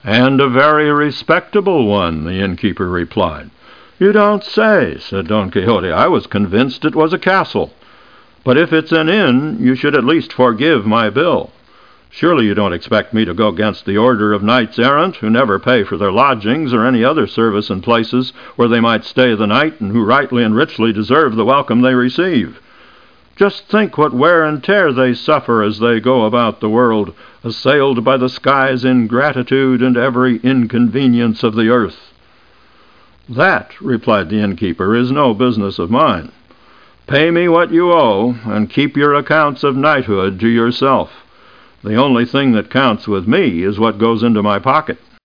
"And a very respectable one," the innkeeper replied. "You don't say," said Don Quixote. "I was convinced it was a castle. But if it's an inn, you should at least forgive my bill. Surely you don't expect me to go against the order of knights errant, who never pay for their lodgings or any other service in places where they might stay the night, and who rightly and richly deserve the welcome they receive. Just think what wear and tear they suffer as they go about the world, assailed by the sky's ingratitude and every inconvenience of the earth." "That," replied the innkeeper, "is no business of mine. Pay me what you owe, and keep your accounts of knighthood to yourself. The only thing that counts with me is what goes into my pocket."